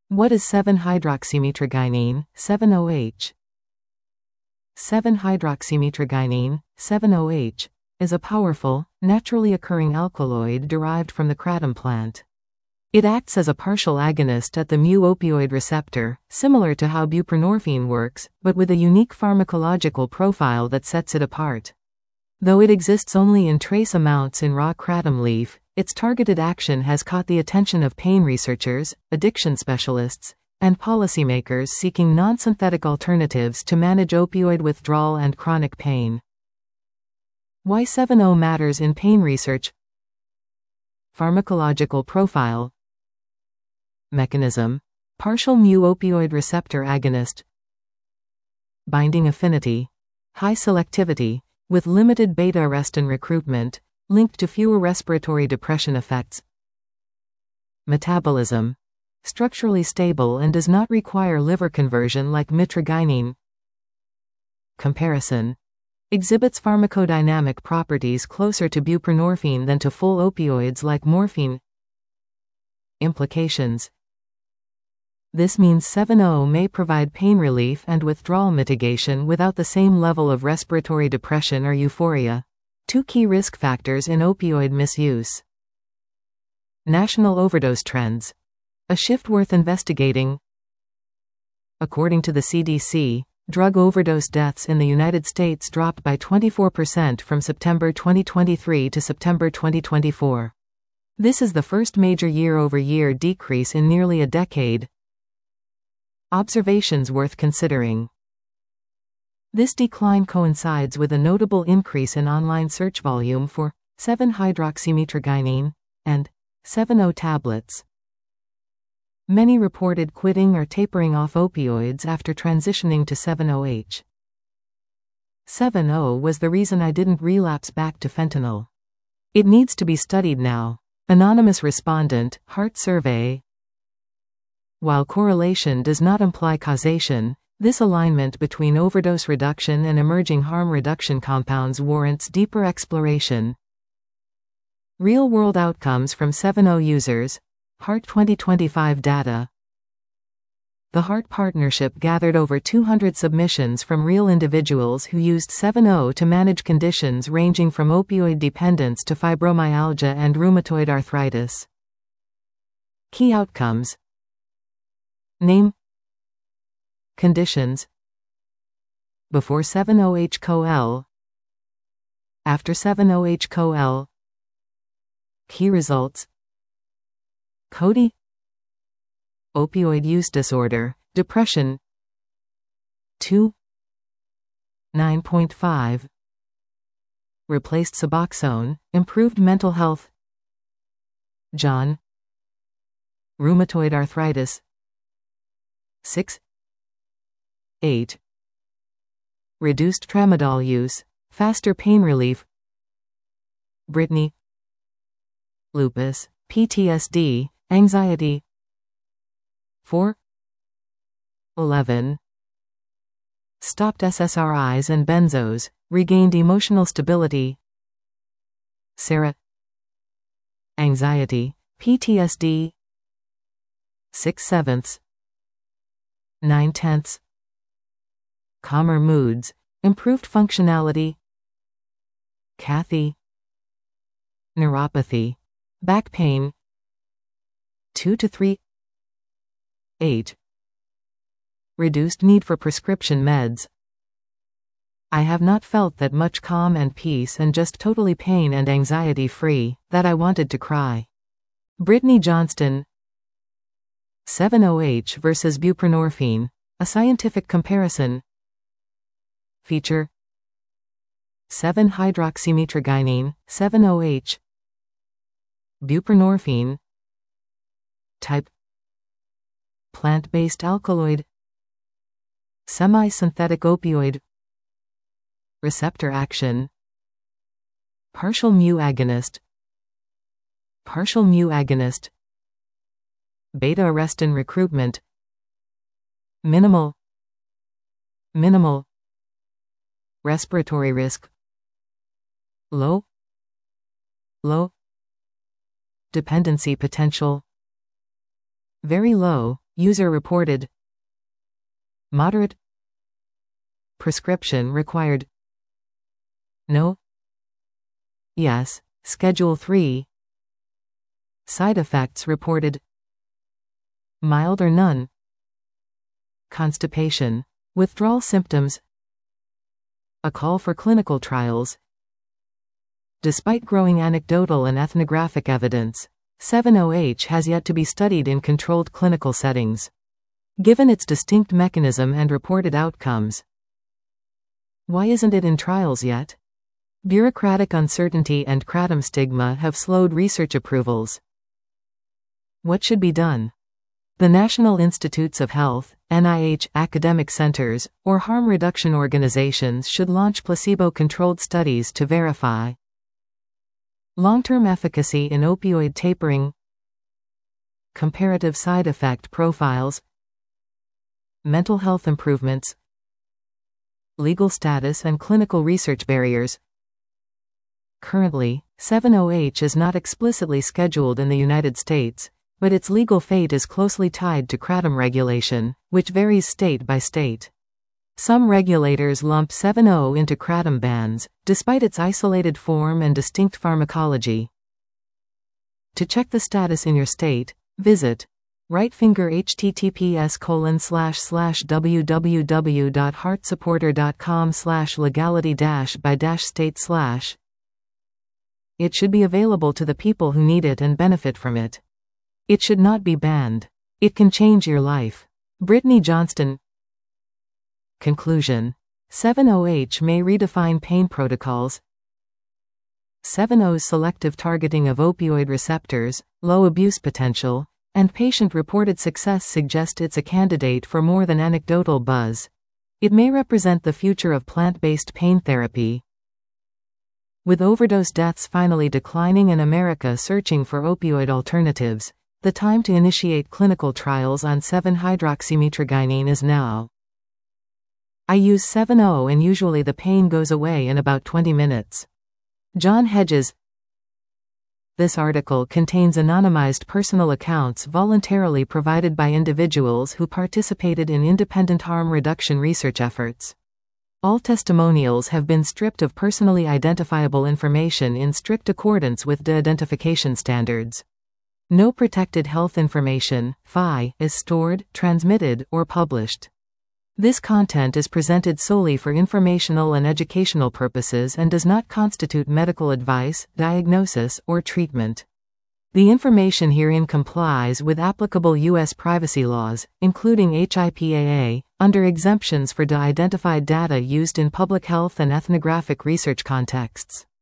What is 7-hydroxymitragynine, 7-OH? 7-hydroxymitragynine, 7-OH, is a powerful, naturally occurring alkaloid derived from the kratom plant. It acts as a partial agonist at the mu-opioid receptor, similar to how buprenorphine works, but with a unique pharmacological profile that sets it apart. Though it exists only in trace amounts in raw kratom leaf, its targeted action has caught the attention of pain researchers, addiction specialists, and policymakers seeking non-synthetic alternatives to manage opioid withdrawal and chronic pain. Why 7-O matters in pain research. Pharmacological profile. Mechanism: partial mu-opioid receptor agonist. Binding affinity: high selectivity, with limited beta-arrestin recruitment, linked to fewer respiratory depression effects. Metabolism: structurally stable and does not require liver conversion like mitragynine. Comparison: exhibits pharmacodynamic properties closer to buprenorphine than to full opioids like morphine. Implications: this means 7-O may provide pain relief and withdrawal mitigation without the same level of respiratory depression or euphoria, two key risk factors in opioid misuse. National overdose trends: a shift worth investigating. According to the CDC, drug overdose deaths in the United States dropped by 24% from September 2023 to September 2024. This is the first major year-over-year decrease in nearly a decade. Observations worth considering. This decline coincides with a notable increase in online search volume for 7-hydroxymitragynine and 7-O tablets. Many reported quitting or tapering off opioids after transitioning to 7-OH. 7-O was the reason I didn't relapse back to fentanyl. It needs to be studied now. Anonymous respondent, Heart Survey. While correlation does not imply causation, this alignment between overdose reduction and emerging harm reduction compounds warrants deeper exploration. Real-world outcomes from 7-O users. Heart 2025 data. The Heart Partnership gathered over 200 submissions from real individuals who used 7-O to manage conditions ranging from opioid dependence to fibromyalgia and rheumatoid arthritis. Key outcomes. Name. Conditions. Before 7-OH-CoL. After 7-OH-CoL. Key results. CODI. Opioid use disorder, depression. 2. 9.5. Replaced Suboxone, improved mental health. John. Rheumatoid arthritis. 6. 8. Reduced tramadol use, faster pain relief. Brittany. Lupus, PTSD, anxiety. 4. 11. Stopped SSRIs and benzos, regained emotional stability. Sarah. Anxiety, PTSD. 6/7. 9/10. Calmer moods, improved functionality. Kathy. Neuropathy, back pain. 2 to 3. 8. Reduced need for prescription meds. I have not felt that much calm and peace and just totally pain and anxiety free, that I wanted to cry. Brittany Johnston. 7-OH versus buprenorphine, a scientific comparison. Feature. 7-hydroxymitragynine, 7-OH. Buprenorphine. Type. Plant-based alkaloid. Semi-synthetic opioid. Receptor action. Partial mu-agonist. Partial mu-agonist. Beta-arrestin recruitment. Minimal. Minimal. Respiratory risk. Low. Low. Dependency potential. Very low, User-reported. Moderate. Prescription required. No. Yes. Schedule 3. Side effects reported. Mild or none. Constipation. Withdrawal symptoms. A call for clinical trials. Despite growing anecdotal and ethnographic evidence, 7-OH has yet to be studied in controlled clinical settings. Given its distinct mechanism and reported outcomes. Why isn't it in trials yet? Bureaucratic uncertainty and kratom stigma have slowed research approvals. What should be done? The National Institutes of Health, NIH, academic centers, or harm reduction organizations should launch placebo-controlled studies to verify long-term efficacy in opioid tapering, comparative side effect profiles, mental health improvements, legal status and clinical research barriers. Currently, 7-OH is not explicitly scheduled in the United States, but its legal fate is closely tied to kratom regulation, which varies state by state. Some regulators lump 7-O into kratom bans, despite its isolated form and distinct pharmacology. To check the status in your state, visit Rightfinger https://www.heartsupporter.com/legality-by-state/. It should be available to the people who need it and benefit from it. It should not be banned. It can change your life. Brittany Johnston. Conclusion. 7-OH may redefine pain protocols. 7-O's selective targeting of opioid receptors, low abuse potential, and patient-reported success suggest it's a candidate for more than anecdotal buzz. It may represent the future of plant-based pain therapy. With overdose deaths finally declining and America searching for opioid alternatives, the time to initiate clinical trials on 7-hydroxymitragynine is now. I use 7-O and usually the pain goes away in about 20 minutes. John Hedges. This article contains anonymized personal accounts voluntarily provided by individuals who participated in independent harm reduction research efforts. All testimonials have been stripped of personally identifiable information in strict accordance with de-identification standards. No protected health information, PHI, is stored, transmitted, or published. This content is presented solely for informational and educational purposes and does not constitute medical advice, diagnosis, or treatment. The information herein complies with applicable U.S. privacy laws, including HIPAA, under exemptions for de-identified data used in public health and ethnographic research contexts.